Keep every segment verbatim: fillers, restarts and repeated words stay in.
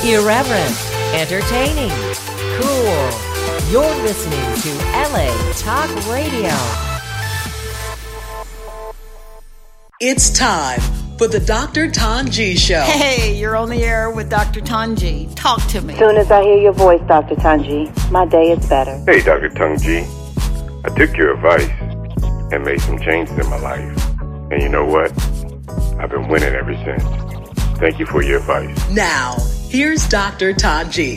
Irreverent, entertaining, cool. You're listening to L A Talk Radio. It's time for the Doctor Tanji Show. Hey, you're on the air with Doctor Tanji. Talk to me. As soon as I hear your voice, Doctor Tanji, my day is better. Hey, Doctor Tanji. I took your advice and made some changes in my life. And you know what? I've been winning ever since. Thank you for your advice. Now, here's Doctor Tanji.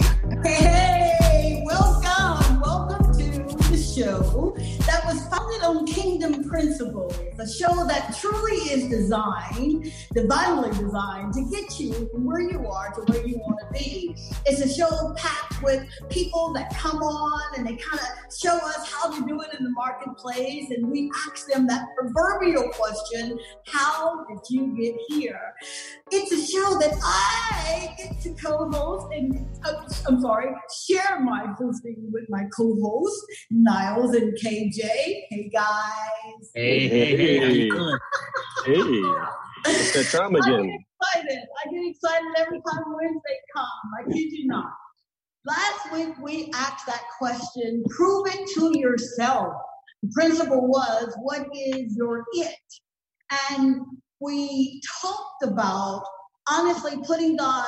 Hey, welcome. Welcome to the show that was founded on Kingdom Principles, a show that truly is designed, divinely designed, to get you from where you are to where you want to be. It's a show packed with people that come on and they kind of show us how to do it in the marketplace, and we ask them that proverbial question, how did you get here? It's a show that I get to co-host and, uh, I'm sorry, share my hosting with my co-hosts, Niles and K J. Hey, guys. Hey, hey, hey. How you doing? Hey. It's that time again. I get excited. I get excited every time Wednesday comes. I kid you not. Last week, we asked that question, prove it to yourself. The principle was, what is your it? And we talked about, honestly, putting God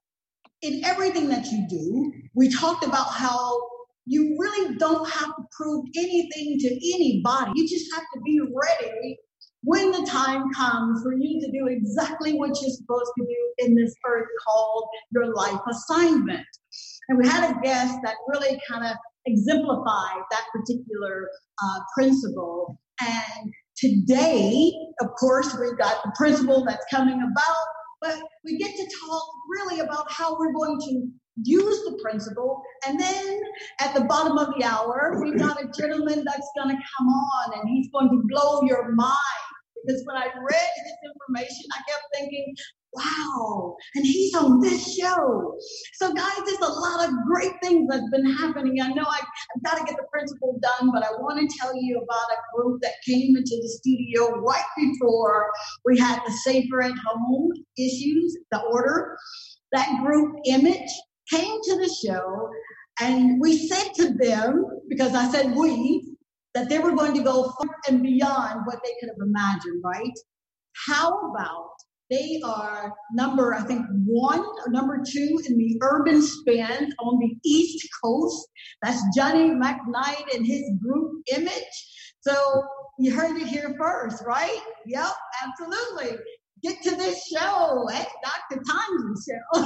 in everything that you do. We talked about how you really don't have to prove anything to anybody. You just have to be ready when the time comes for you to do exactly what you're supposed to do in this earth called your life assignment. And we had a guest that really kind of exemplified that particular uh, principle. And today, of course, we've got the principle that's coming about, but we get to talk really about how we're going to use the principle. And then at the bottom of the hour, we've got a gentleman that's going to come on and he's going to blow your mind. Because when I read his information, I kept thinking, wow, and he's on this show. So guys, there's a lot of great things that's been happening. I know I, I've got to get the principle done, but I want to tell you about a group that came into the studio right before we had the Safer at Home issues, the order. That group, Image, came to the show, and we said to them, because I said we, that they were going to go far and beyond what they could have imagined, right? How about they are number, I think, one or number two in the urban spin on the East Coast. That's Johnny McKnight and his group Image. So you heard it here first, right? Yep, absolutely. Get to this show at Doctor Tanji's show.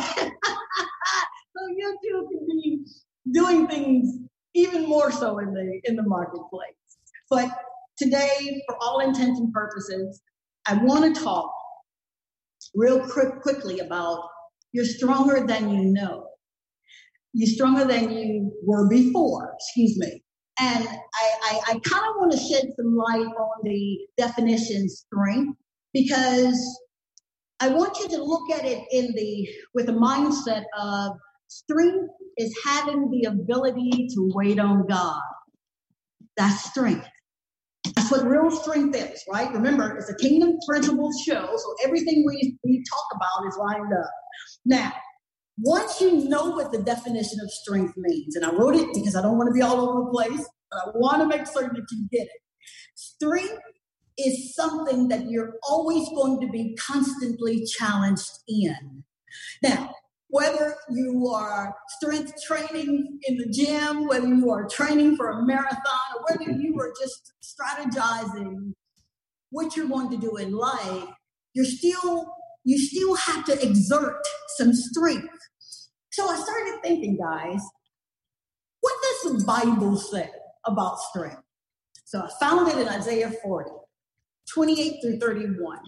So you two can be doing things even more so in the in the marketplace. But today, for all intents and purposes, I want to talk real quick, quickly about you're stronger than you know. You're stronger than you were before, excuse me. And I, I, I kind of want to shed some light on the definition strength, because I want you to look at it in the with a mindset of strength is having the ability to wait on God. That's strength. That's what real strength is, right? Remember, it's a Kingdom Principles show, so everything we, we talk about is lined up. Now, once you know what the definition of strength means, and I wrote it because I don't want to be all over the place, but I want to make certain that you get it. Strength is something that you're always going to be constantly challenged in. Now, whether you are strength training in the gym, whether you are training for a marathon, or whether you are just strategizing what you're going to do in life, you're still, you still have to exert some strength. So I started thinking, guys, what does the Bible say about strength? So I found it in Isaiah forty, twenty-eight through thirty-one.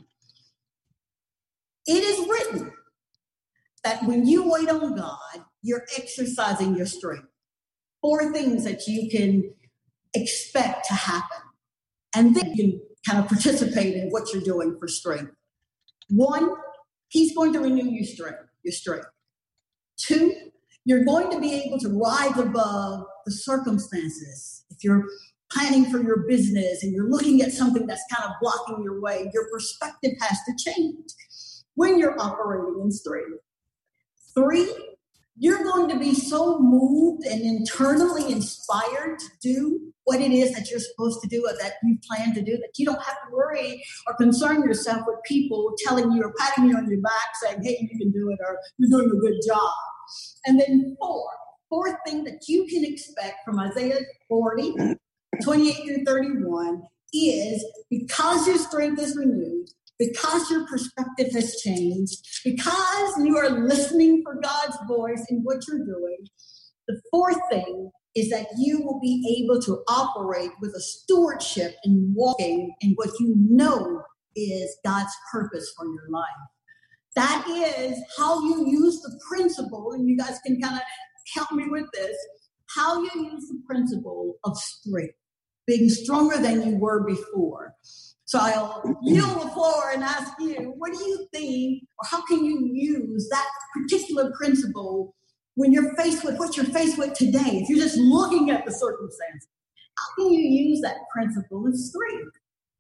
It is written that when you wait on God, you're exercising your strength. Four things that you can expect to happen. And then you can kind of participate in what you're doing for strength. One, he's going to renew your strength, your strength. Two, you're going to be able to rise above the circumstances. If you're planning for your business and you're looking at something that's kind of blocking your way, your perspective has to change when you're operating in strength. Three, you're going to be so moved and internally inspired to do what it is that you're supposed to do or that you plan to do, that you don't have to worry or concern yourself with people telling you or patting you on your back saying, hey, you can do it, or you're doing a good job. And then four, fourth thing that you can expect from Isaiah forty, twenty-eight through thirty-one is, because your strength is renewed, because your perspective has changed, because you are listening for God's voice in what you're doing, the fourth thing is that you will be able to operate with a stewardship in walking in what you know is God's purpose for your life. That is how you use the principle, and you guys can kind of help me with this, how you use the principle of strength, being stronger than you were before. So I'll yield the floor and ask you, what do you think, or how can you use that particular principle when you're faced with what you're faced with today? If you're just looking at the circumstances, how can you use that principle of strength?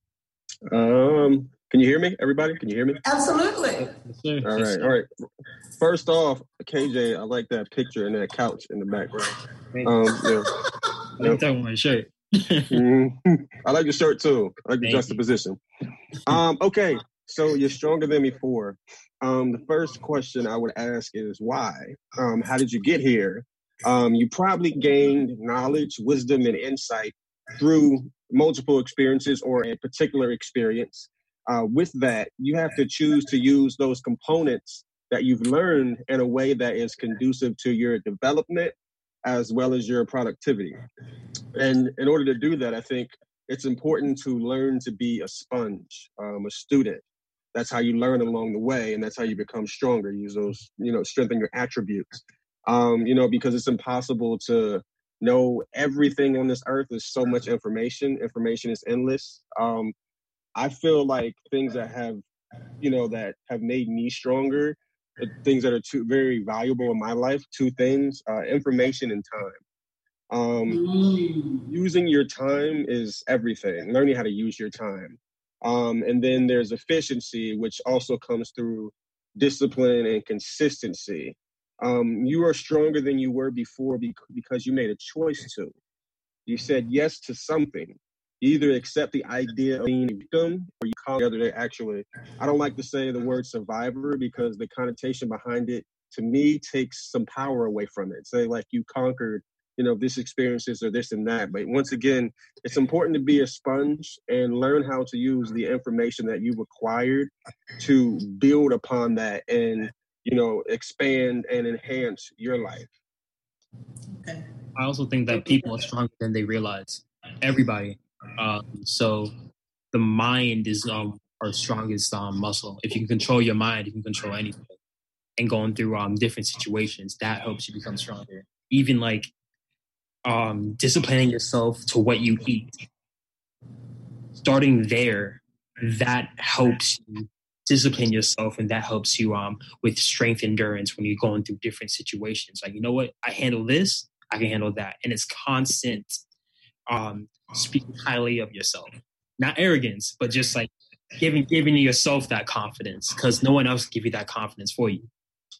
Um, can you hear me, everybody? Can you hear me? Absolutely. All right, all right. First off, K J, I like that picture and that couch in the background. Um, yeah. I'm talking my shirt. mm-hmm. I like your shirt too. I like the Thank juxtaposition. Um, okay, so you're stronger than before. Um, the first question I would ask is why? Um, how did you get here? Um, you probably gained knowledge, wisdom, and insight through multiple experiences or a particular experience. Uh, with that, you have to choose to use those components that you've learned in a way that is conducive to your development as well as your productivity. And in order to do that, I think it's important to learn to be a sponge, um, a student. That's how you learn along the way, and that's how you become stronger. Use those, you know, strengthen your attributes. Um, you know, because it's impossible to know everything on this earth. There's so much information. Information is endless. Um, I feel like things that have, you know, that have made me stronger, things that are two, very valuable in my life, two things, uh, information and time. Um, mm. Using your time is everything. Learning how to use your time. Um, and then there's efficiency, which also comes through discipline and consistency. Um, you are stronger than you were before because you made a choice to. You said yes to something. You either accept the idea of being a victim or you come together to actually, I don't like to say the word survivor because the connotation behind it, to me, takes some power away from it. Say like you conquered, you know, this experiences or this and that. But once again, it's important to be a sponge and learn how to use the information that you've acquired to build upon that and, you know, expand and enhance your life. Okay. I also think that people are stronger than they realize. Everybody. Um, so the mind is um, our strongest um, muscle. If you can control your mind, you can control anything. And going through um, different situations, that helps you become stronger. Even like um, disciplining yourself to what you eat. Starting there, that helps you discipline yourself, and that helps you um, with strength endurance when you're going through different situations. Like, you know what? I handle this, I can handle that. And it's constant um, speaking highly of yourself. Not arrogance, but just like giving giving yourself that confidence, because no one else can give you that confidence for you.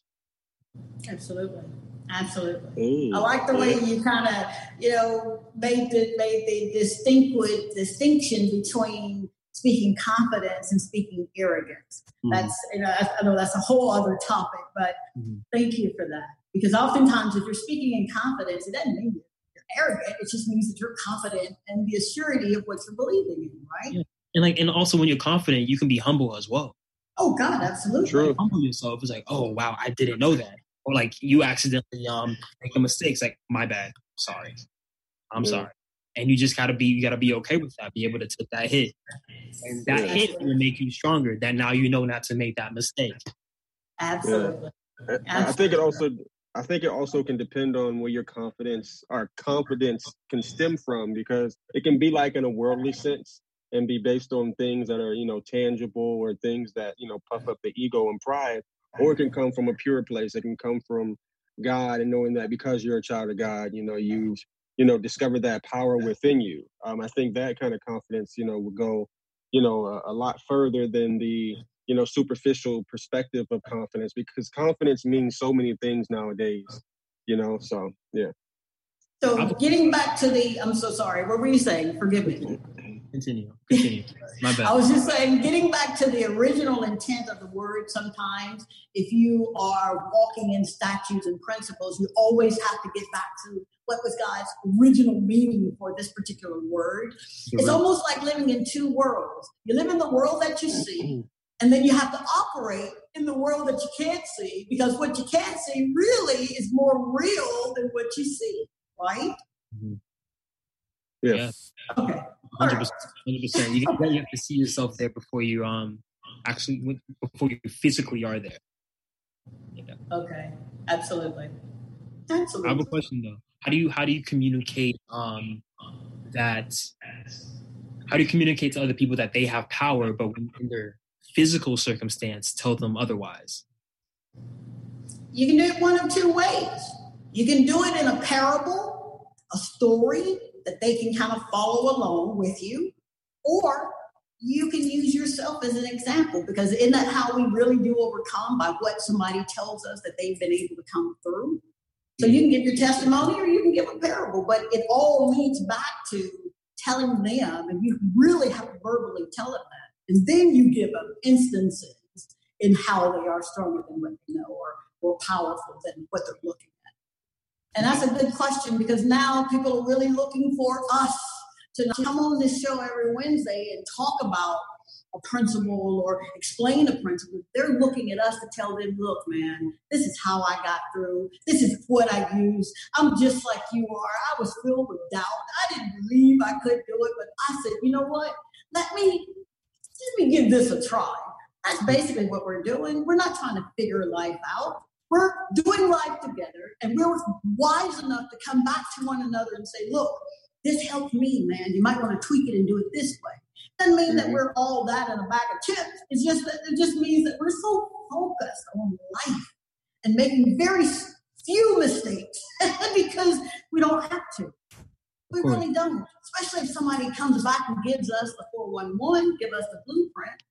Absolutely. Absolutely. Ooh, I like the way you kind of, you know, made the, made the distinct, distinction between speaking confidence and speaking arrogance. Mm-hmm. That's, you know, I, I know that's a whole other topic, but mm-hmm. thank you for that. Because oftentimes if you're speaking in confidence, it doesn't mean you're arrogant. It just means that you're confident and the assurity of what you're believing in, right? Yeah. And like, and also when you're confident, you can be humble as well. Oh God, absolutely. True. Humble yourself. It's like, oh wow, I didn't know that. Or like you accidentally um make a mistake. It's like, my bad. Sorry. I'm yeah. sorry. And you just gotta be you gotta be okay with that. Be able to take that hit. And that yeah. hit will make you stronger. That now you know not to make that mistake. Absolutely. Yeah. Absolutely. I think it also I think it also can depend on where your confidence or confidence can stem from, because it can be like in a worldly sense and be based on things that are, you know, tangible or things that, you know, puff up the ego and pride. Or it can come from a pure place. It can come from God and knowing that because you're a child of God, you know, you've, you know, discovered that power within you. Um, I think that kind of confidence, you know, would go, you know, a, a lot further than the, you know, superficial perspective of confidence, because confidence means so many things nowadays, you know, so, yeah. So getting back to the, I'm so sorry, what were you saying? Forgive me. Continue, continue. My bad. I was just saying, getting back to the original intent of the word, sometimes if you are walking in statutes and principles, you always have to get back to what was God's original meaning for this particular word. It's almost like living in two worlds. You live in the world that you see, and then you have to operate in the world that you can't see, because what you can't see really is more real than what you see, right? Mm-hmm. Yeah. yeah. Okay. one hundred percent. one hundred percent. You, you have to see yourself there before you um actually before you physically are there. Yeah. Okay. Absolutely. Absolutely. I have a question though. How do you how do you communicate um that how do you communicate to other people that they have power, but when in their physical circumstance tell them otherwise? You can do it one of two ways. You can do it in a parable, a story that they can kind of follow along with you, or you can use yourself as an example, because isn't that how we really do overcome, by what somebody tells us that they've been able to come through? So you can give your testimony or you can give a parable, but it all leads back to telling them, and you really have to verbally tell them that. And then you give them instances in how they are stronger than what they know, or more powerful than what they're looking at. And that's a good question, because now people are really looking for us to come on this show every Wednesday and talk about a principle or explain a principle. They're looking at us to tell them, look, man, this is how I got through. This is what I use. I'm just like you are. I was filled with doubt. I didn't believe I could do it, but I said, you know what? Let me, let me give this a try. That's basically what we're doing. We're not trying to figure life out. We're doing life together, and we're wise enough to come back to one another and say, look, this helped me, man. You might want to tweak it and do it this way. Doesn't mean that we're all that in a bag of chips. It's just that it just means that we're so focused on life and making very few mistakes because we don't have to. We really don't. Especially if somebody comes back and gives us the four one one, give us the blueprint.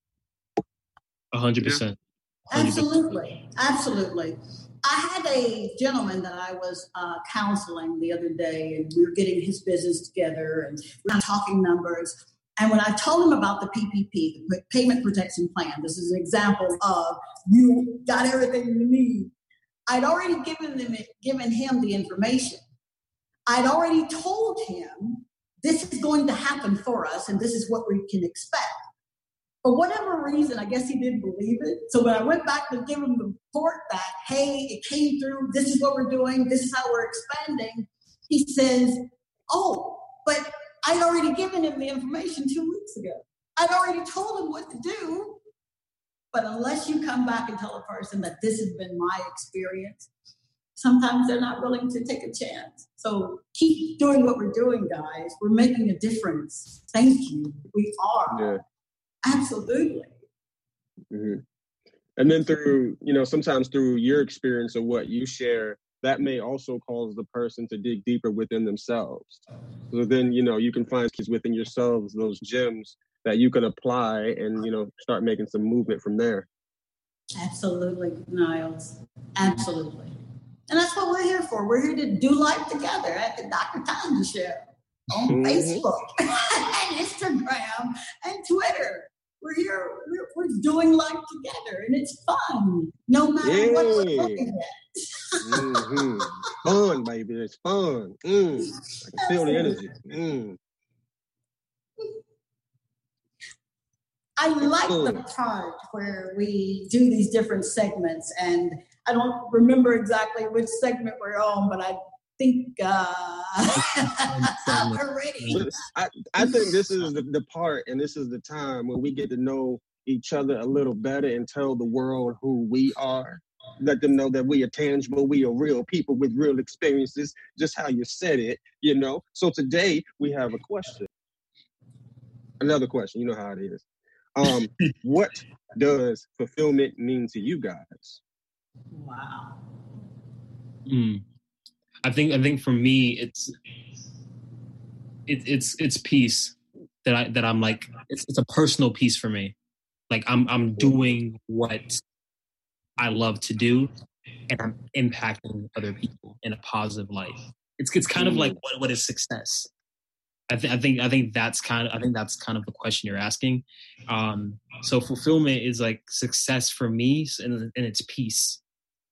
A hundred percent. Absolutely. Absolutely. I had a gentleman that I was uh, counseling the other day, and we were getting his business together, and we were talking numbers. And when I told him about the P P P, the Payment Protection Plan, this is an example of you got everything you need. I'd already given them, given him the information. I'd already told him this is going to happen for us, and this is what we can expect. For whatever reason, I guess he didn't believe it. So when I went back to give him the report that, hey, it came through, this is what we're doing, this is how we're expanding, he says, oh, but I'd already given him the information two weeks ago. I'd already told him what to do. But unless you come back and tell a person that this has been my experience, sometimes they're not willing to take a chance. So keep doing what we're doing, guys. We're making a difference. Thank you. We are. Yeah. Absolutely. Mm-hmm. And then through, you know, sometimes through your experience of what you share, that may also cause the person to dig deeper within themselves. So then, you know, you can find within yourselves those gems that you can apply and, you know, start making some movement from there. Absolutely, Niles. Absolutely. And that's what we're here for. We're here to do life together at the Doctor Tanji Show on mm-hmm. Facebook and Instagram and Twitter. We're here, we're, we're doing life together, and it's fun, no matter yeah. what we're looking at. mm-hmm. Fun, baby, it's fun. Mm. I can feel the energy. Mm. I like the part where we do these different segments, and I don't remember exactly which segment we're on, but I think uh, we're ready. I, I think this is the, the part, and this is the time when we get to know each other a little better and tell the world who we are. Let them know that we are tangible, we are real people with real experiences, just how you said it, you know. So today we have a question. Another question, you know how it is. Um, what does fulfillment mean to you guys? Wow. Mm. I think I think for me it's it, it's it's peace that I that I'm like it's it's a personal peace for me. Like I'm I'm doing what I love to do, and I'm impacting other people in a positive light. It's it's kind of like what what is success? I, th- I think I think that's kind of I think that's kind of the question you're asking. Um, so fulfillment is like success for me, and, and it's peace,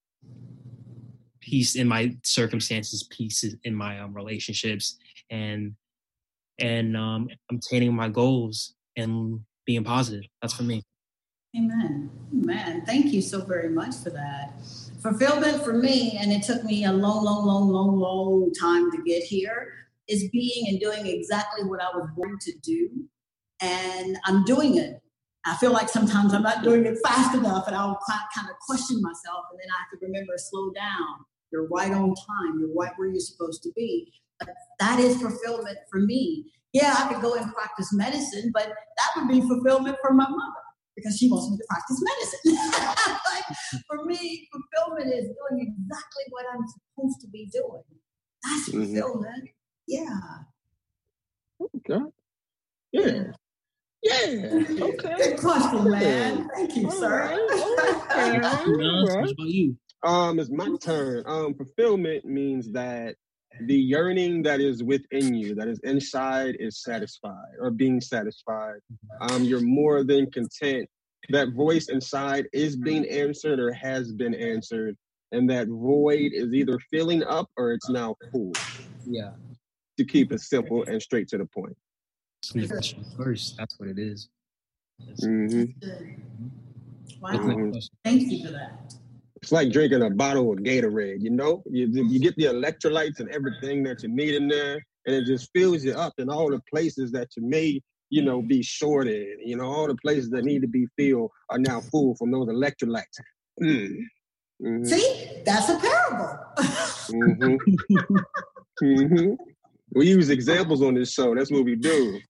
peace in my circumstances, peace in my um, relationships, and and um, obtaining my goals and being positive. That's for me. Amen. Amen. Thank you so very much for that. Fulfillment for me, and it took me a long, long, long, long, long time to get here, is being and doing exactly what I was born to do. And I'm doing it. I feel like sometimes I'm not doing it fast enough, and I'll kind of question myself, and then I have to remember to slow down. You're right on time. You're right where you're supposed to be. But that is fulfillment for me. Yeah, I could go and practice medicine, but that would be fulfillment for my mother, because she wants me to practice medicine. Like, for me, fulfillment is doing exactly what I'm supposed to be doing. That's fulfillment. Mm-hmm. Yeah. Okay. Yeah. Yeah. Okay. Good question, man. Thank you, all sir. Right. Okay. What about you? Um, it's my turn. Um, fulfillment means that the yearning that is within you, that is inside, is satisfied or being satisfied. Um, you're more than content. That voice inside is being answered or has been answered, and that void is either filling up or it's now full. Yeah. To keep it simple and straight to the point. First, that's what it is. Mm-hmm. Wow. Mm-hmm. Thank you for that. It's like drinking a bottle of Gatorade, you know? You, you get the electrolytes and everything that you need in there, and it just fills you up in all the places that you may, you know, be short in. You know, all the places that need to be filled are now full from those electrolytes. Mm. Mm-hmm. See? That's a parable. mm-hmm. mm-hmm. We use examples on this show. That's what we do.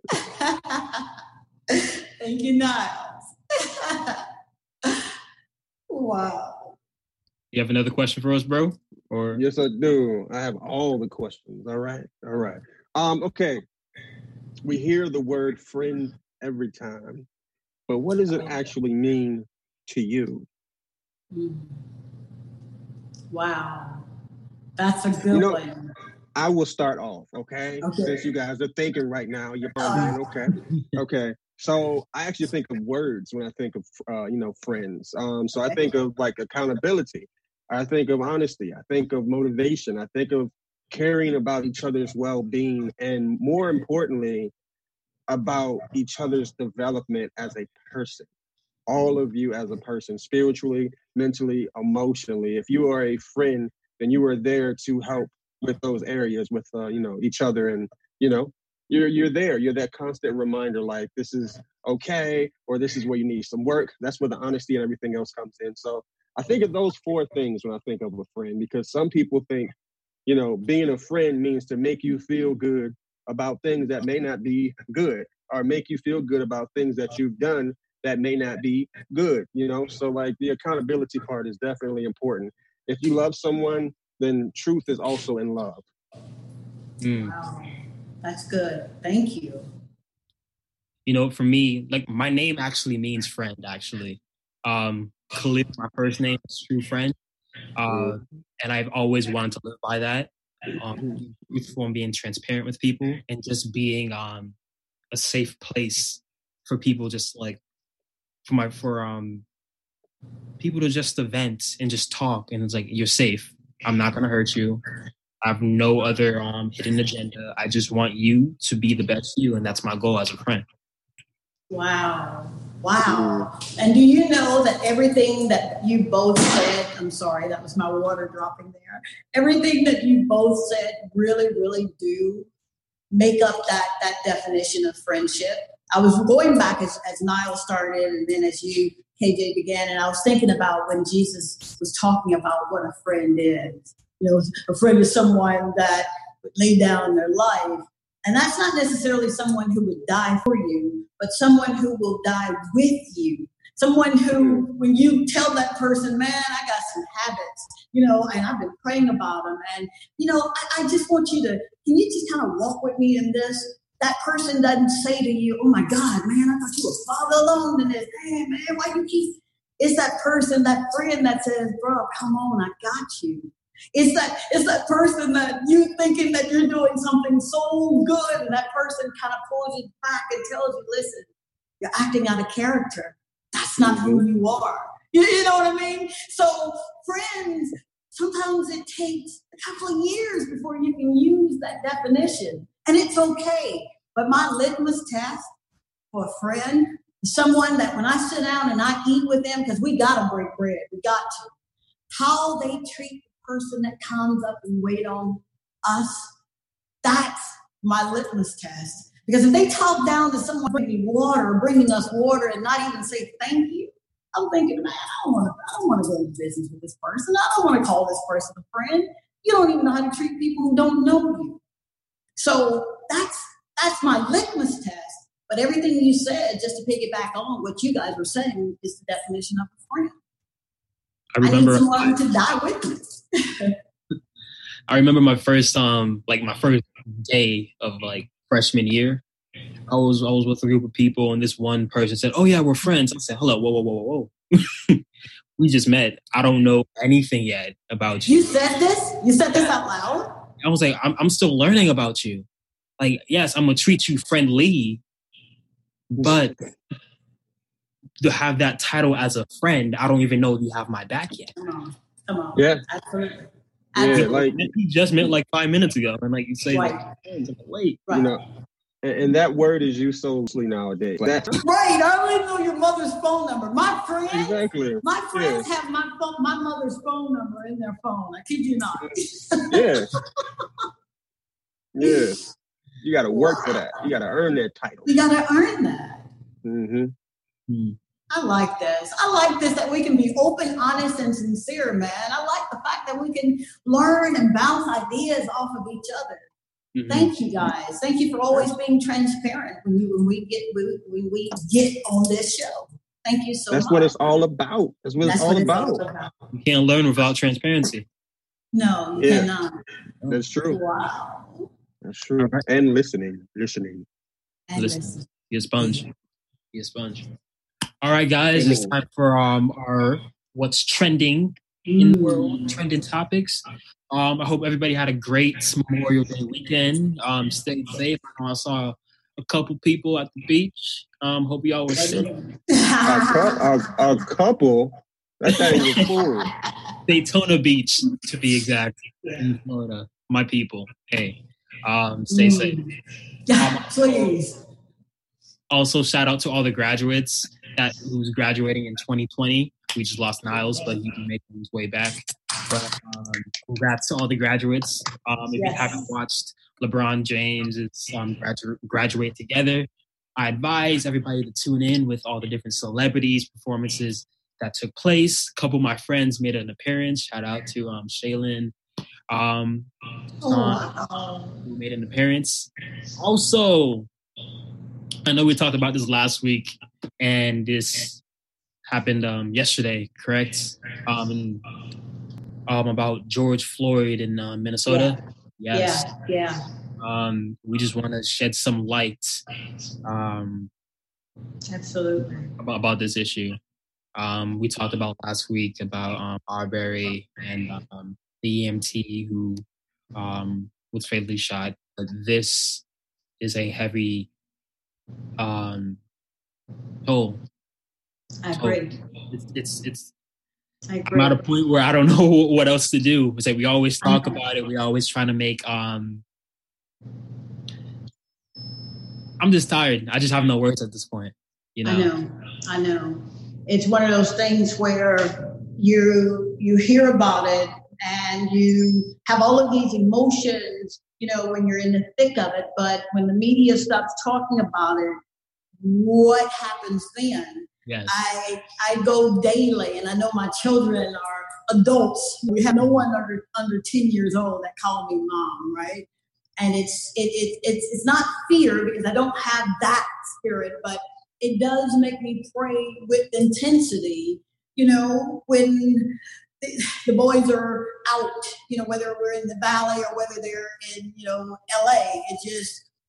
Thank you, Niles. Wow. You have another question for us, bro? Or yes, I do. I have all the questions. All right. All right. Um, okay. We hear the word friend every time, but what does it actually mean to you? Wow. That's a good you know, one. I will start off, okay? okay? Since you guys are thinking right now, you're pondering, okay? Okay. So I actually think of words when I think of, uh, you know, friends. Um, so I think of like accountability. I think of honesty. I think of motivation. I think of caring about each other's well-being, and more importantly, about each other's development as a person. All of you as a person, spiritually, mentally, emotionally. If you are a friend, then you are there to help with those areas with, uh, you know, each other. And, you know, you're you're there. You're that constant reminder, like, this is okay, or this is where you need some work. That's where the honesty and everything else comes in. So I think of those four things when I think of a friend, because some people think, you know, being a friend means to make you feel good about things that may not be good, or make you feel good about things that you've done that may not be good, you know? So like the accountability part is definitely important. If you love someone, then truth is also in love. Mm. Wow. That's good. Thank you. You know, for me, like my name actually means friend, actually. Um, Khalid, my first name is true friend. Uh, and I've always wanted to live by that. Um, truthful and being transparent with people, and just being um, a safe place for people, just like for my, for um, people to just vent and just talk. And it's like, you're safe. I'm not going to hurt you. I have no other um, hidden agenda. I just want you to be the best you, and that's my goal as a friend. Wow. Wow. And do you know that everything that you both said, I'm sorry, that was my water dropping there. Everything that you both said really, really do make up that, that definition of friendship. I was going back as, as Niall started, and then as you, K J, began, and I was thinking about when Jesus was talking about what a friend is. You know, a friend is someone that would lay down their life. And that's not necessarily someone who would die for you, but someone who will die with you. Someone who, when you tell that person, man, I got some habits, you know, and I've been praying about them. And, you know, I, I just want you to, can you just kind of walk with me in this? that person doesn't say to you, oh my God, man, I thought you were farther along than this. Hey, man, why you keep... It's that person, that friend that says, bro, come on, I got you. It's that it's that person that you thinking that you're doing something so good, and that person kind of pulls you back and tells you, listen, you're acting out of character. That's not who you are. You, you know what I mean? So friends, sometimes it takes a couple of years before you can use that definition. And it's okay. But my litmus test for a friend, someone that when I sit down and I eat with them, because we got to break bread, we got to, how they treat the person that comes up and wait on us, that's my litmus test. Because if they talk down to someone bringing water or bringing us water and not even say thank you, I'm thinking, man, I don't want to. I don't want to go into business with this person. I don't want to call this person a friend. You don't even know how to treat people who don't know you. So that's that's my litmus test. But everything you said, just to piggyback on what you guys were saying, is the definition of a friend. I remember I need someone to die with me. I remember my first um like my first day of like freshman year. I was I was with a group of people, and this one person said, "Oh yeah, we're friends." I said, "Hello, whoa, whoa, whoa, whoa, whoa." We just met. I don't know anything yet about you. You said this? You said this out loud? I was like, I'm I'm still learning about you. Like, yes, I'm gonna treat you friendly, but to have that title as a friend, I don't even know if you have my back yet. Come on, come on. Yeah. Absolutely. Yeah, Absolutely. like he just met like five minutes ago, and like you say, Right. like, wait, Right. you know, and, and that word is used so loosely nowadays. Like, that, Right. I don't even know your mother's phone number. My friends, exactly. my friends have my phone, my mother's phone number in their phone. I kid you not. Yeah. Yeah. You got to work for that. You got to earn that title. You got to earn that. Mm-hmm. I like this. I like this, that we can be open, honest, and sincere, man. I like the fact that we can learn and bounce ideas off of each other. Mm-hmm. Thank you, guys. Thank you for always being transparent when we when we get when, when we get on this show. Thank you so That's much. That's what it's all about. That's what, That's it's, all what it's about. all about. You can't learn without transparency. No, you Yeah. cannot. That's true. Wow. That's true. Right. And listening, listening. And listen. listen. Be a sponge. Be a sponge. All right, guys, it's time for um our what's trending in the world, trending topics. Um, I hope everybody had a great Memorial Day weekend. Um, stay safe. I saw a couple people at the beach. Um, hope y'all were safe. a, cu- a, a couple. That thing was full. Daytona Beach, to be exact, in Florida. My people. Hey, um, stay safe. Yeah, please. Also, shout out to all the graduates that who's graduating in twenty twenty. We just lost Niles, but he's making his way back. But um, congrats to all the graduates. Um, if yes. you haven't watched LeBron James' um, gradu- graduate together, I advise everybody to tune in with all the different celebrities performances that took place. A couple of my friends made an appearance. Shout out to um, Shaylin, um, oh, wow. who made an appearance. Also, I know we talked about this last week, and this happened um, yesterday, correct? Um, and, um, about George Floyd in uh, Minnesota. Yeah. Yes. Yeah. yeah. Um, we just want to shed some light. Um, Absolutely. About, about this issue. Um, we talked about last week about um, Arbery and um, the E M T who um, was fatally shot. But this is a heavy um, toll. I agree. So it's, it's, it's, I agree. I'm at a point where I don't know what else to do. It's like we always talk about it. We always trying to make. Um, I'm just tired. I just have no words at this point. You know. I know. I know. It's one of those things where you you hear about it and you have all of these emotions, you know, when you're in the thick of it. But when the media stops talking about it, what happens then? Yes. I I go daily, and I know my children are adults. We have no one under under ten years old that call me mom, right? And it's it, it it's it's not fear, because I don't have that spirit, but it does make me pray with intensity. You know, when the, the boys are out, you know, whether we're in the valley or whether they're in, you know, L A, it just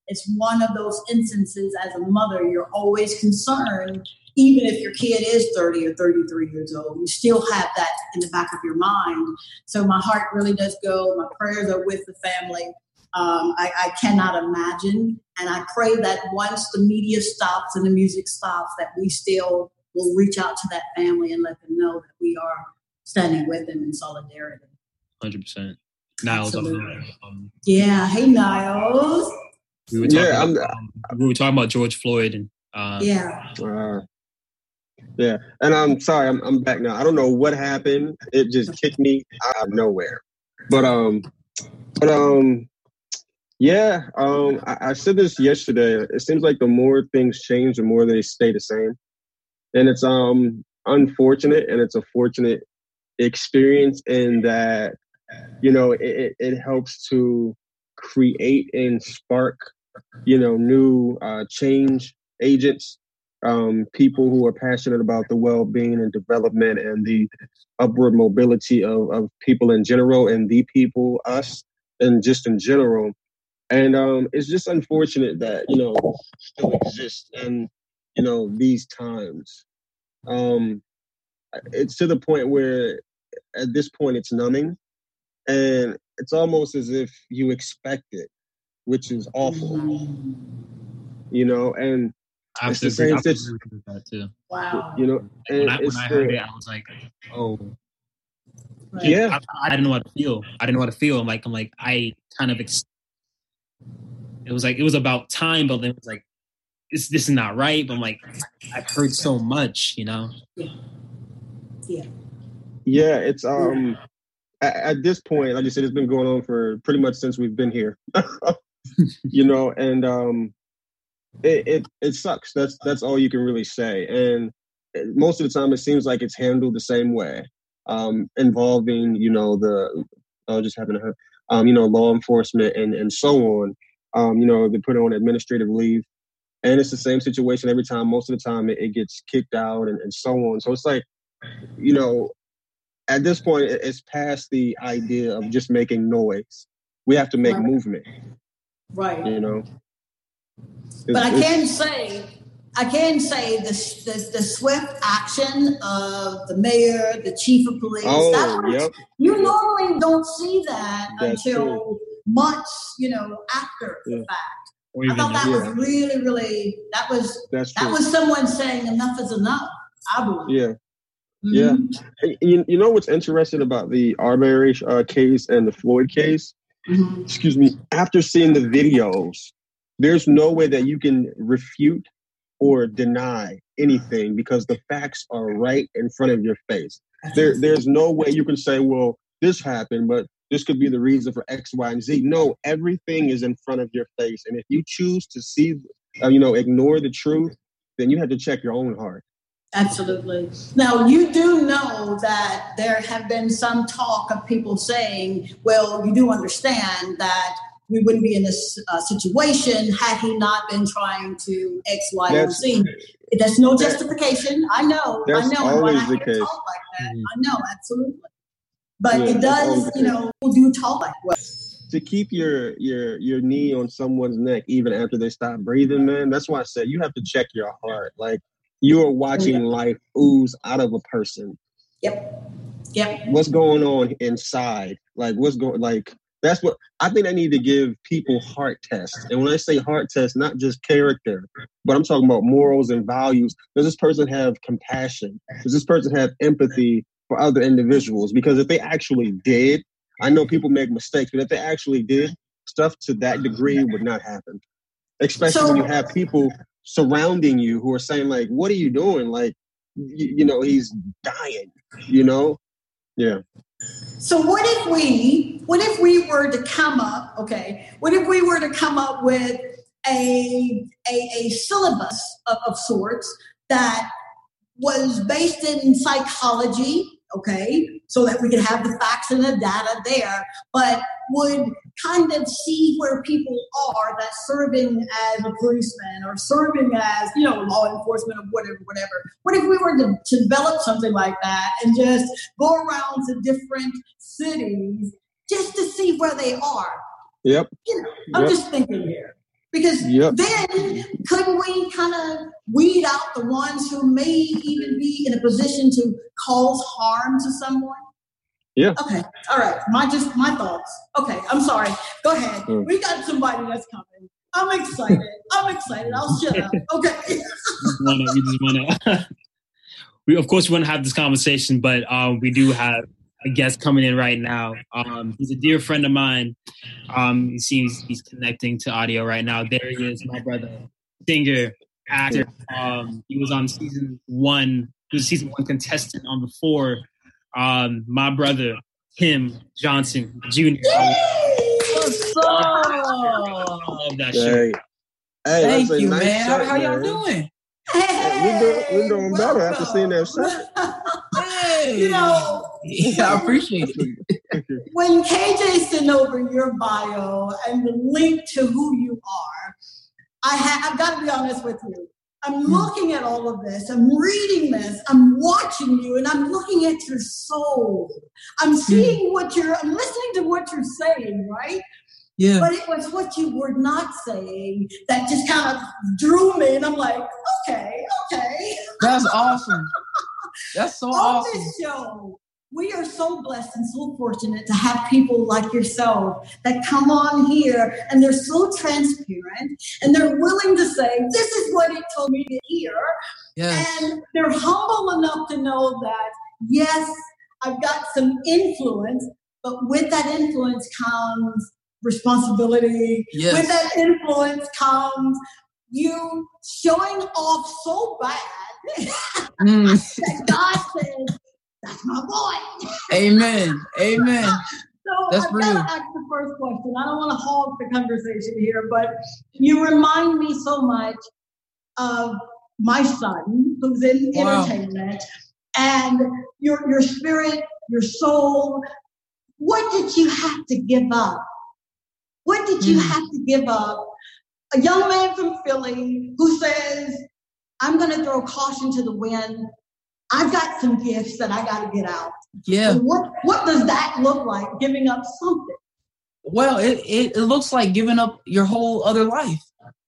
it's one of those instances as a mother, you're always concerned, even if your kid is thirty or thirty-three years old, you still have that in the back of your mind. So my heart really does go. My prayers are with the family. Um, I, I cannot imagine. And I pray that once the media stops and the music stops, that we still will reach out to that family and let them know that we are standing with them in solidarity. one hundred percent. Niles. Um, yeah. Hey, Niles. We were talking, yeah, about, um, we were talking about George Floyd. and uh, Yeah. Uh, yeah. And I'm sorry, I'm, I'm back now. I don't know what happened. It just kicked me out of nowhere. But, um, but, um, yeah, um, I, I said this yesterday. It seems like the more things change, the more they stay the same. And it's um unfortunate, and it's a fortunate experience in that, you know, it, it helps to create and spark, you know, new uh, change agents, um, people who are passionate about the well-being and development and the upward mobility of, of people in general, and the people, us, and just in general. And um, it's just unfortunate that, you know, still exists in, you know, these times. Um, it's to the point where at this point it's numbing, and it's almost as if you expect it, which is awful. You know, and I it's the same with that too. Wow. You know, and when I, when I heard the, it, I was like, oh, right. yeah. I, I didn't know how to feel. I didn't know how to feel. I'm like, I'm like, I kind of. Ex- It was like, it was about time, but then it was like, this, this is not right. But I'm like, I've heard so much, you know? Yeah. Yeah. Yeah, it's, um, at, at this point, like you said, it's been going on for pretty much since we've been here, you know, and um, it, it, it sucks. That's, that's all you can really say. And most of the time it seems like it's handled the same way, um, involving, you know, the, oh, just happened to, um, you know, law enforcement and, and so on. Um, you know, they put on administrative leave, and it's the same situation every time. Most of the time it, it gets kicked out and, and so on. So it's like, you know, at this point, it, it's past the idea of just making noise. We have to make right. movement. Right. You know? It's, but I can say, I can say the, the, the swift action of the mayor, the chief of police, oh, that was, yep. you normally don't see that That's until true. months, you know, after yeah. the fact. I thought that yeah. was really, really, that was, That's that true. was someone saying enough is enough, I believe. Yeah. Mm-hmm. Yeah. You, you know what's interesting about the Arbery uh, case and the Floyd case? Mm-hmm. Excuse me. After seeing the videos, there's no way that you can refute or deny anything because the facts are right in front of your face. There, there's no way you can say, well, this happened, but this could be the reason for X, Y, and Z. No, everything is in front of your face. And if you choose to see, uh, you know, ignore the truth, then you have to check your own heart. Absolutely. Now, you do know that there have been some talk of people saying, well, you do understand that we wouldn't be in this uh, situation had he not been trying to X, Y, and Z. There's no justification. I know. I know. And when I hear case. talk like that, mm-hmm. I know, absolutely. But yeah, it does, you know, people do talk like well. To keep your your your knee on someone's neck even after they stop breathing, man, that's why I said you have to check your heart. Like, you are watching yeah. life ooze out of a person. Yep. Yep. What's going on inside? Like, what's going, like, that's what, I think I need to give people heart tests. And when I say heart tests, not just character, but I'm talking about morals and values. Does this person have compassion? Does this person have empathy for other individuals? Because if they actually did, I know people make mistakes, but if they actually did, stuff to that degree would not happen. Especially so, when you have people surrounding you who are saying, like, what are you doing? Like, you, you know, he's dying, you know? Yeah. So what if we, what if we were to come up, okay, what if we were to come up with a, a, a syllabus of, of sorts that was based in psychology, okay, so that we could have the facts and the data there, but would kind of see where people are that's serving as a policeman or serving as, you know, law enforcement or whatever, whatever. What if we were to, to develop something like that and just go around to different cities just to see where they are? Yep. You know, I'm yep. just thinking here. Because yep. then couldn't we kind of weed out the ones who may even be in a position to cause harm to someone? Yeah. Okay. All right. My just my thoughts. Okay. I'm sorry. Go ahead. Mm. We got somebody that's coming. I'm excited. I'm excited. I'll shut up. Okay. we just wanna, we just wanna we of course we want to have this conversation, but um, we do have a guest coming in right now. Um, he's a dear friend of mine. Um, he seems he's connecting to audio right now. There he is, my brother, singer, actor. Um, he was on season one. He was season one contestant on the four. Um, my brother, Tim Johnson Junior What's up? I love that show. Hey, hey, Thank that's a you, nice man. shirt, How, how y'all man. doing? Hey, We're doing, we're doing better after welcome. seeing that shirt. Hey. You know, Yeah, I appreciate it. when K J sent over your bio and the link to who you are, I ha- I've got to be honest with you. I'm looking at all of this. I'm reading this. I'm watching you, and I'm looking at your soul. I'm seeing what you're. I'm listening to what you're saying, right? Yeah. But it was what you were not saying that just kind of drew me, and I'm like, okay, okay. That's awesome. That's so On awesome. this show, we are so blessed and so fortunate to have people like yourself that come on here and they're so transparent and they're willing to say, this is what it told me to hear. Yes. And they're humble enough to know that, yes, I've got some influence, but with that influence comes responsibility. Yes. With that influence comes you showing off so bad Mm. that God says, that's my boy. Amen. Amen. So That's I've real. got to ask the first question. I don't want to hog the conversation here, but you remind me so much of my son, who's in Wow. entertainment, and your your spirit, your soul. What did you have to give up? What did you Mm. have to give up? A young man from Philly who says, I'm going to throw caution to the wind. I've got some gifts that I got to get out. Yeah. And what, what does that look like, giving up something? Well, it, it, it looks like giving up your whole other life.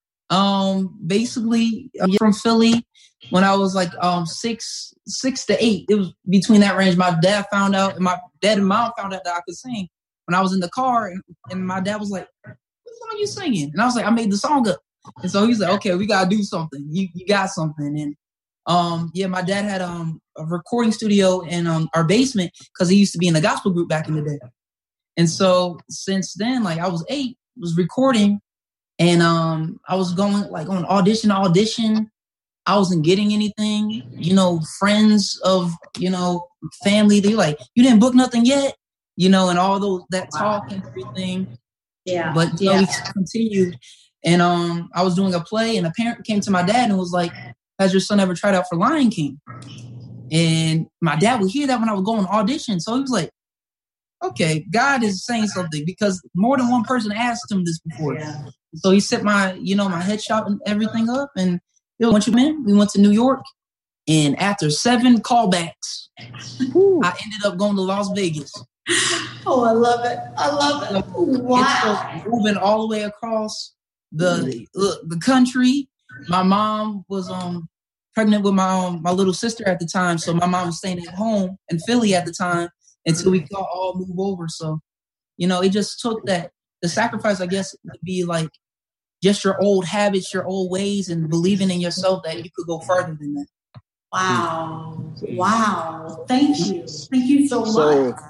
Um, basically, I'm from Philly. When I was like um six, six to eight, it was between that range. My dad found out, and my dad and mom found out that I could sing when I was in the car, and, and my dad was like, "What song you singing?" And I was like, "I made the song up." And so he's like, "Okay, we gotta do something. You you got something." And um, yeah, my dad had um a recording studio in um our basement because he used to be in a gospel group back in the day. And so since then, like I was eight, was recording, and um I was going like on audition to audition. I wasn't getting anything. You know, friends of, you know, family, they like, you didn't book nothing yet, you know, and all those that talk and everything. Yeah. But you know, yeah. we continued. And um I was doing a play, and a parent came to my dad and was like, has your son ever tried out for Lion King? And my dad would hear that when I would go on audition. So he was like, okay, God is saying something, because more than one person asked him this before. Yeah. So he set my, you know, my headshot and everything up, and once you in, we went to New York, and after seven callbacks, Ooh. I ended up going to Las Vegas. Oh, I love it! I love it! So wow! It's moving all the way across the uh, the country. My mom was um pregnant with my um, my little sister at the time, so my mom was staying at home in Philly at the time until we could all move over. So, you know, it just took that the sacrifice, I guess, to be like just your old habits, your old ways, and believing in yourself that you could go further than that. Wow! Wow! Thank you, thank you so, So, much.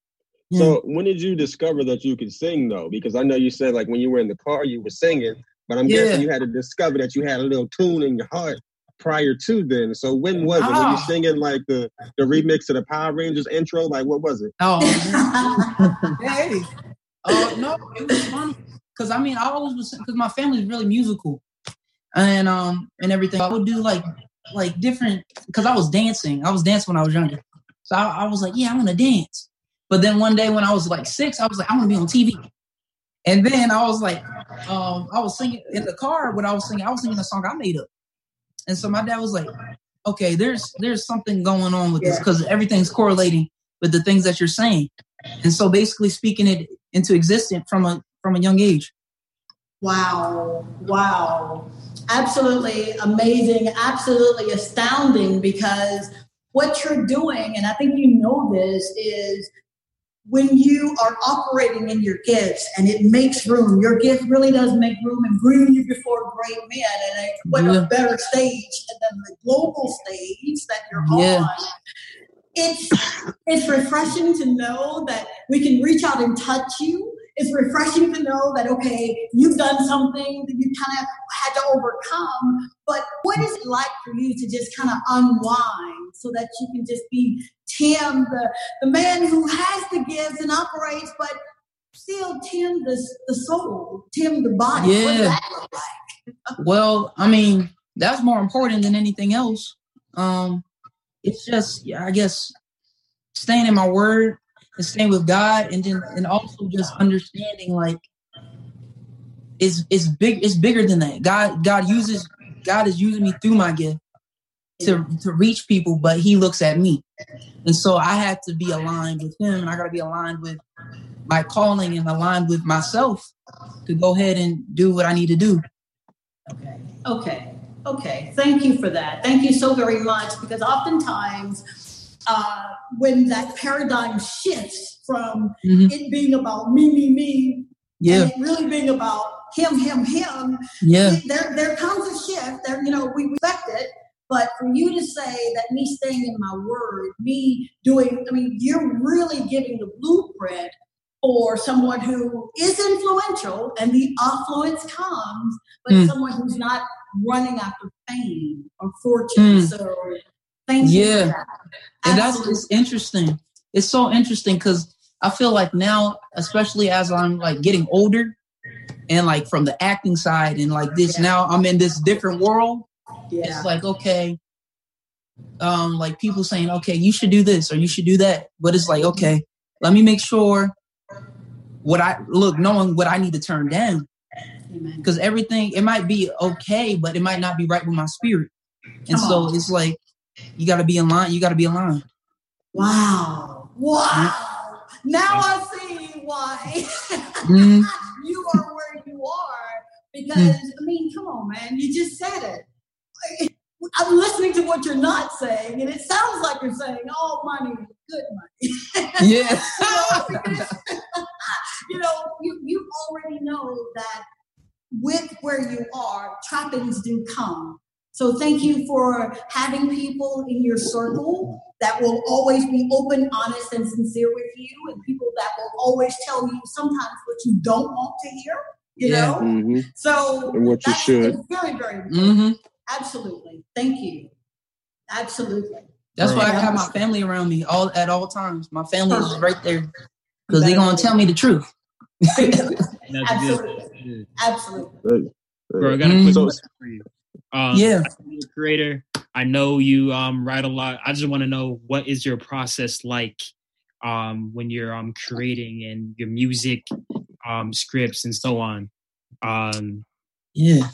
so when did you discover that you could sing, though? Because I know you said like when you were in the car, you were singing, but I'm Yeah. guessing you had to discover that you had a little tune in your heart prior to then. So when was it? Were you Ah. singing like the, the remix of the Power Rangers intro? Like what was it? Oh, hey, uh, no, it was fun because I mean I always was because my family is really musical, and um and everything. I would do like like different because I was dancing. I was dancing when I was younger, so I, I was like, yeah, I'm gonna dance. But then one day when I was like six, I was like, I'm gonna be on T V. And then I was like, um, I was singing in the car. When I was singing, I was singing a song I made up. And so my dad was like, okay, there's there's something going on with this because everything's correlating with the things that you're saying. And so basically speaking it into existence from a from a young age. Wow. Wow. Absolutely amazing. Absolutely astounding, because what you're doing, and I think you know this, is when you are operating in your gifts and it makes room, your gift really does make room and bring you before great men. And what yeah. a better stage than the global stage that you're yeah. on. It's it's refreshing to know that we can reach out and touch you. It's refreshing to know that, okay, you've done something that you kind of had to overcome. But what is it like for you to just kind of unwind so that you can just be Tim, the, the man who has the gifts and operates, but still Tim the, the soul, Tim the body? Yeah. What does that look like? Well, I mean, that's more important than anything else. Um, it's just, yeah, I guess, staying in my word and staying with God, and then and also just understanding like it's it's big it's bigger than that. God God uses God is using me through my gift to to reach people, but He looks at me, and so I have to be aligned with Him, and I got to be aligned with my calling and aligned with myself to go ahead and do what I need to do. Okay. Okay. Okay. Thank you for that. Thank you so very much, because oftentimes, Uh, when that paradigm shifts from mm-hmm. it being about me, me, me, yeah. and it really being about him, him, him, yeah. it, there there comes a shift. There, you know, we respect it, but for you to say that me staying in my word, me doing, I mean, you're really giving the blueprint for someone who is influential, and the affluence comes, but mm. someone who's not running after fame or fortune. Mm. So thank you yeah. for that. And that's it's interesting. It's so interesting because I feel like now, especially as I'm like getting older and like from the acting side and like this, yeah. now I'm in this different world. Yeah. It's like, okay, um, like people saying, okay, you should do this or you should do that. But it's like, okay, let me make sure what I look, knowing what I need to turn down. Because everything, it might be okay, but it might not be right with my spirit. And Come so on. It's like, you got to be in line. You got to be aligned. Wow. Wow. Now I see why mm. you are where you are. Because, mm. I mean, come on, man. You just said it. I'm listening to what you're not saying, and it sounds like you're saying, oh, money, good money. Yeah. you know, because, you know, you, you already know that with where you are, trappings do come. So thank you for having people in your circle that will always be open, honest, and sincere with you, and people that will always tell you sometimes what you don't want to hear, you yeah. know? Mm-hmm. So and what you that's should. very, very important. Mm-hmm. Absolutely. Thank you. Absolutely. That's why I have my family around me all at all times. My family is right there because they're going to tell me the truth. Absolutely. Absolutely. Bro, I got a quick question for you. Um, yeah, I'm a creator. I know you um, write a lot. I just want to know, what is your process like um, when you're um, creating and your music, um, scripts, and so on? Um, yeah.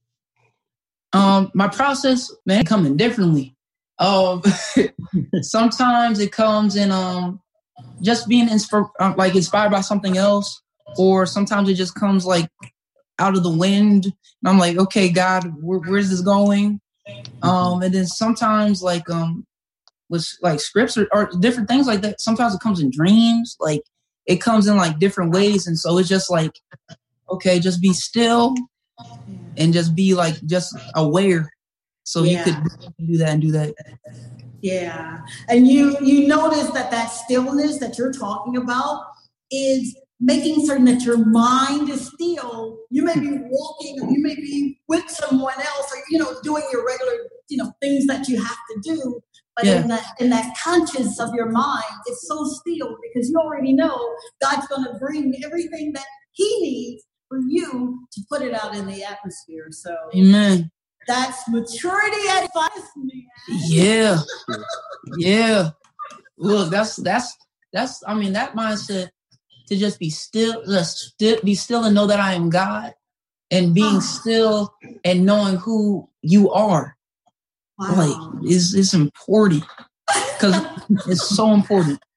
Um, my process, man, coming differently. Um, sometimes it comes in um, just being insp- like inspired by something else, or sometimes it just comes like out of the wind. And I'm like, okay, God, where, where's this going? Um, and then sometimes like, um, with like scripts or, or different things like that, sometimes it comes in dreams, like it comes in like different ways. And so it's just like, okay, just be still and just be like, just aware. So yeah. you could do that and do that. Yeah. And you, you notice that that stillness that you're talking about is making certain that your mind is still. You may be walking, or you may be with someone else, or, you know, doing your regular, you know, things that you have to do. But yeah. in that in that conscience of your mind, it's so still because you already know God's going to bring everything that He needs for you to put it out in the atmosphere. So, amen. That's maturity advice, man. Yeah, yeah. Look, that's that's that's. I mean, that mindset. To just be still, just still, be still and know that I am God, and being still and knowing who you are, wow. like is is important because it's so important.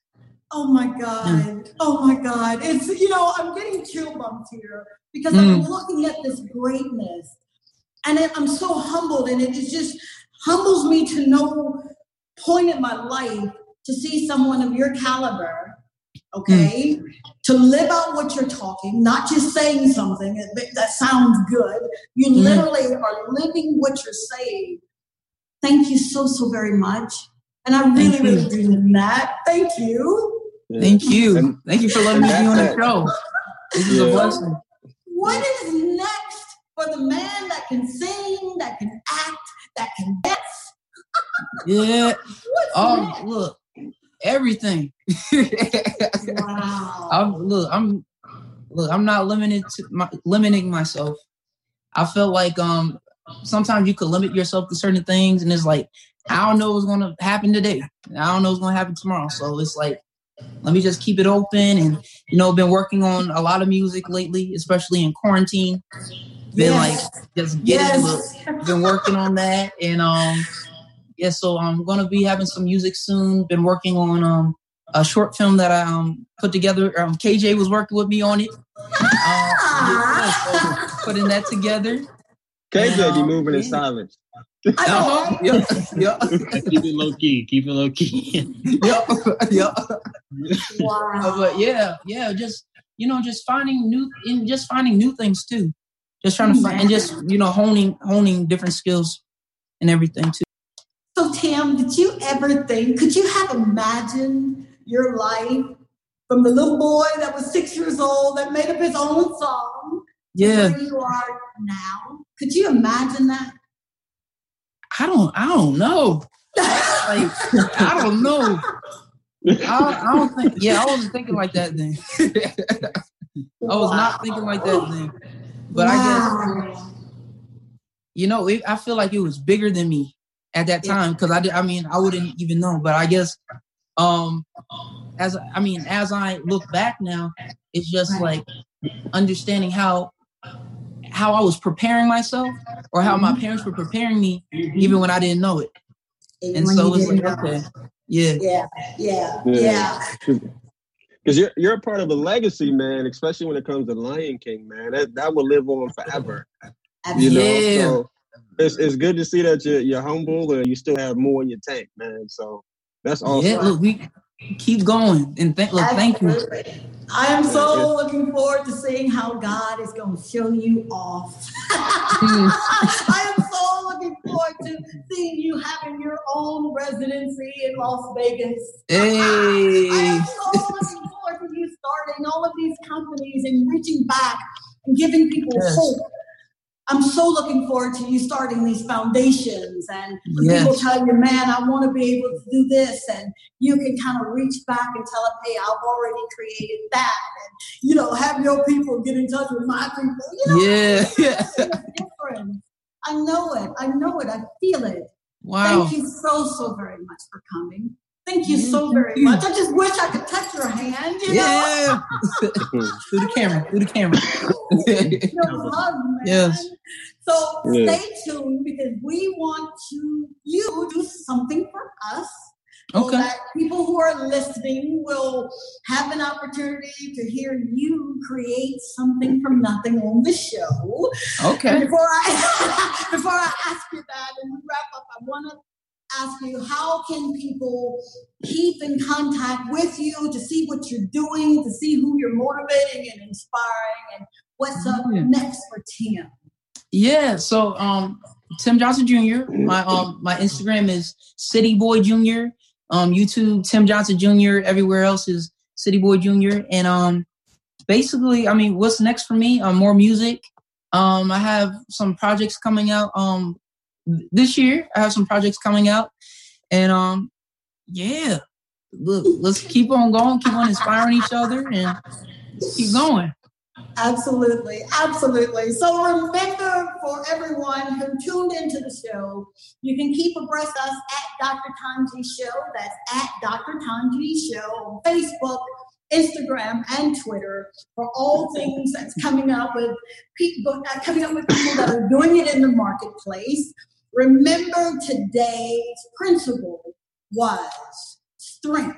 Oh my God. Mm. Oh my God. It's, you know, I'm getting chill bumps here because mm. I'm looking at this greatness and it, I'm so humbled, and it just humbles me to no point in my life to see someone of your caliber, okay, mm. to live out what you're talking, not just saying something that, that sounds good. You mm. literally are living what you're saying. Thank you so, so very much. And I really, really do mean that. Thank you. Yeah. Thank you. And, Thank you for letting me be on the show. This is yeah. a blessing. What is next for the man that can sing, that can act, that can dance? Yeah. Oh, um, look, everything. Wow. I'm, look, I'm look. I'm not limited to my, limiting myself. I feel like um sometimes you could limit yourself to certain things, and it's like I don't know what's gonna happen today. I don't know what's gonna happen tomorrow. So it's like, let me just keep it open. And, you know, been working on a lot of music lately, especially in quarantine. Been yes. like, just getting, yes. look, been working on that. And, um, yeah, so I'm going to be having some music soon. Been working on um a short film that I um put together. Um, K J was working with me on it. Uh, yeah, so putting that together. K J and, um, be moving yeah. in silence. Uh-huh. Yeah, yeah. Keep it low key. Keep it low key. yeah, yeah. Wow. Uh, but yeah, yeah. Just you know, just finding new, in just finding new things too. Just trying to find and just you know honing honing different skills and everything too. So Tim, did you ever think? Could you have imagined your life from the little boy that was six years old that made up his own song? Yeah. To where you are now. Could you imagine that? I don't. I don't know. Like, I don't know. I, I don't think. Yeah, I wasn't thinking like that then. I was wow. not thinking like that then. But wow. I guess, you know, it, I feel like it was bigger than me at that time because I did. I mean, I wouldn't even know. But I guess, um, as I mean, as I look back now, it's just like understanding how. how I was preparing myself or how my parents were preparing me even when I didn't know it. Even and so it's like, okay. Yeah. Yeah. Yeah. Yeah. Because you're you're a part of a legacy, man, especially when it comes to Lion King, man. That that will live on forever. You know, yeah. so it's it's good to see that you're you're humble and you still have more in your tank, man. So that's awesome. Yeah, look, we keep going and th- look, thank you. I am so looking forward to seeing how God is going to show you off. I am so looking forward to seeing you having your own residency in Las Vegas. Hey. I am so looking forward to you starting all of these companies and reaching back and giving people yes. hope. I'm so looking forward to you starting these foundations and yes. people tell you, man, I want to be able to do this. And you can kind of reach back and tell them, hey, I've already created that. And, you know, have your people get in touch with my people. You know, yeah. It's different. I know it. I know it. I feel it. Wow. Thank you so, so very much for coming. Thank you so very much. I just wish I could touch your hand. You yeah. know? Through the camera. Through the camera. Your hug, man. Yes. So yeah. stay tuned because we want to you do something for us. Okay. So that people who are listening will have an opportunity to hear you create something from nothing on the show. Okay. And before I before I ask you that and we wrap up, I want to ask you, how can people keep in contact with you to see what you're doing, to see who you're motivating and inspiring, and what's up yeah. next for Tim? Yeah, so um, Tim Johnson Junior My um my Instagram is City Boy Junior Um, YouTube Tim Johnson Junior Everywhere else is City Boy Junior And um, basically, I mean, what's next for me? Um, more music. Um, I have some projects coming out. Um. This year, I have some projects coming out, and um, yeah, look, let's keep on going, keep on inspiring each other, and keep going. Absolutely, absolutely. So remember, for everyone who tuned into the show, you can keep abreast us at Doctor Tanji Show. That's at Doctor Tanji Show on Facebook, Instagram, and Twitter for all things that's coming up with people, uh, coming up with people that are doing it in the marketplace. Remember, today's principle was strength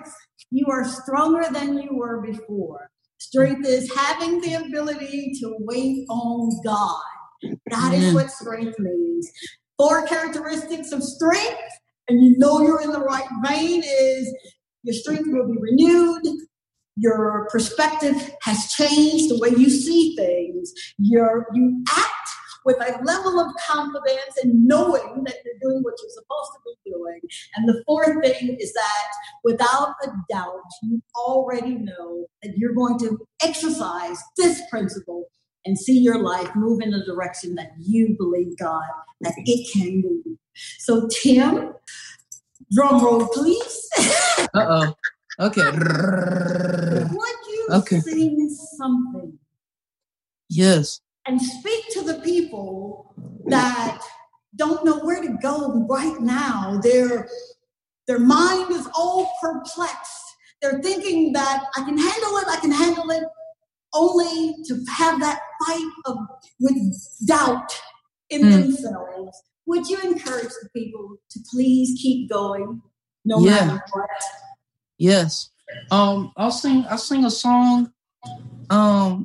You are stronger than you were before. Strength is having the ability to wait on God. That is what strength means. Four characteristics of strength, and you know you're in the right vein, is your strength will be renewed. Your perspective has changed the way you see things. You're, you act with a level of confidence and knowing that you're doing what you're supposed to be doing. And the fourth thing is that without a doubt, you already know that you're going to exercise this principle and see your life move in the direction that you believe, God, that it can move. So, Tim, drum roll, please. Uh-oh. Okay. Would you okay. sing something? Yes. And speak to the people that don't know where to go right now. Their, their mind is all perplexed. They're thinking that I can handle it, I can handle it, only to have that fight of with doubt in mm. themselves. Would you encourage the people to please keep going no yeah. matter what? Yes. Um, I'll sing I'll sing a song. Um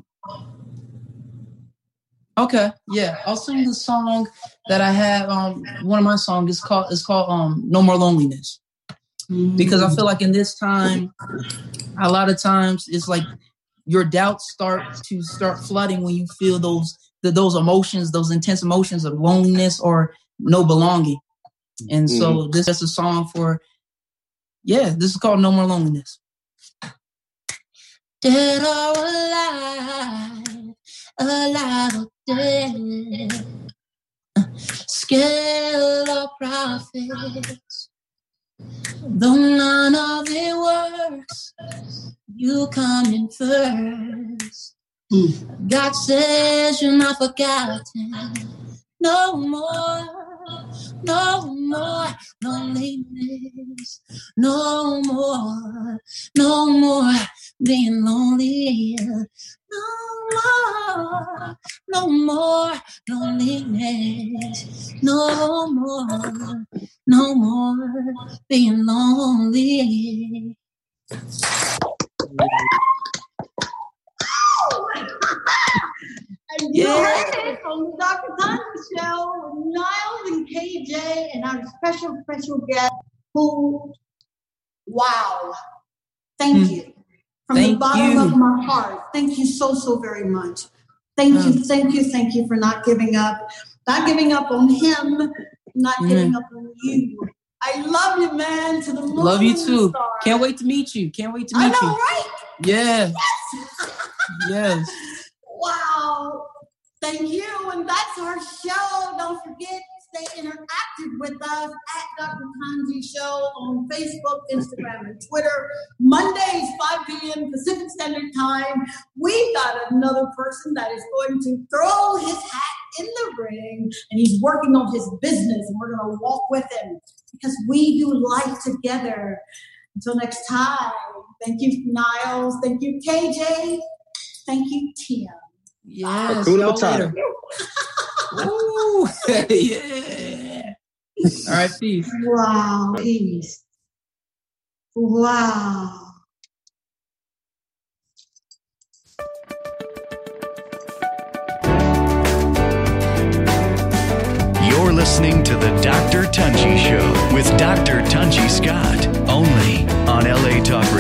Okay, yeah. I'll sing the song that I have. Um one of my songs is called is called um No More Loneliness. Mm. Because I feel like in this time, a lot of times it's like your doubts start to start flooding when you feel those the, those emotions, those intense emotions of loneliness or no belonging. And mm. so this is a song for Yeah, this is called No More Loneliness. Dead or alive, alive or dead, skill or prophets, though none of it works, you come in first. Mm. God says you're not forgotten, no more. No more loneliness, no more, no more being lonely, no more, no more loneliness, no more, no more being lonely. And you heard it on the Doctor Tanji Show with Niles and K J and our special, special guest who, wow, thank mm. you. From thank the bottom you. of my heart, thank you so, so very much. Thank mm. you, thank you, thank you for not giving up. Not giving up on him, not mm. giving up on you. I love you, man, to the moon. Love you too. Can't wait to meet you. Can't wait to meet you. I know, you. right? Yeah. Yes. Yes. Wow. Thank you. And that's our show. Don't forget, stay interactive with us at Doctor Tanji Show on Facebook, Instagram, and Twitter. Mondays, five p.m. Pacific Standard Time. We've got another person that is going to throw his hat in the ring, and he's working on his business, and we're going to walk with him because we do life together. Until next time, thank you, Niles. Thank you, K J. Thank you, Tim. Yes. Cool later. Ooh, yeah. All right, peace. Wow, peace. Wow. You're listening to the Doctor Tanji Show with Doctor Tanji Scott, only on L A Talk